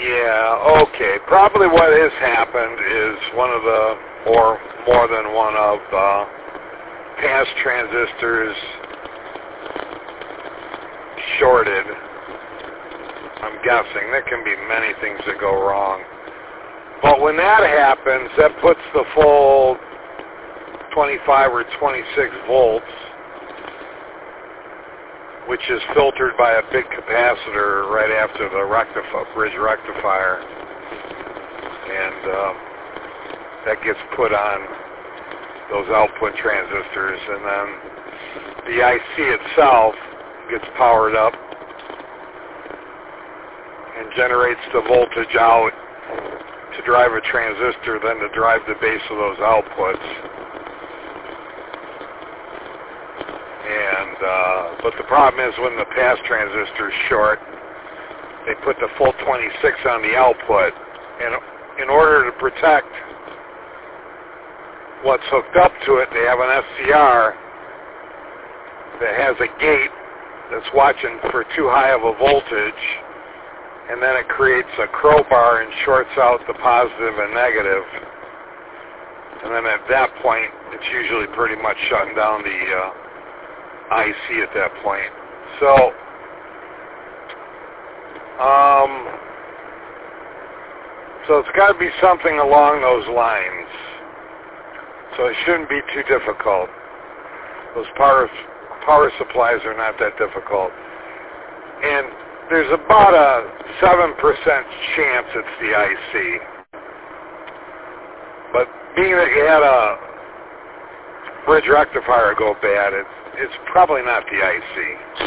Yeah, okay. Probably what has happened is one of the, or more than one of the past transistors shorted. I'm guessing. There can be many things that go wrong. But when that happens, that puts the full 25 or 26 volts, which is filtered by a big capacitor right after the bridge rectifier. And that gets put on those output transistors. And then the IC itself gets powered up and generates the voltage out to drive a transistor, then to drive the base of those outputs. And but the problem is when the pass transistor is short, they put the full 26 on the output, and in order to protect what's hooked up to it, they have an SCR that has a gate that's watching for too high of a voltage, and then it creates a crowbar and shorts out the positive and negative. And then at that point, it's usually pretty much shutting down the IC at that point. So, it's got to be something along those lines. So it shouldn't be too difficult. Those power supplies are not that difficult. And there's about a 7% chance it's the IC. But being that you had a bridge rectifier go bad, it's probably not the IC.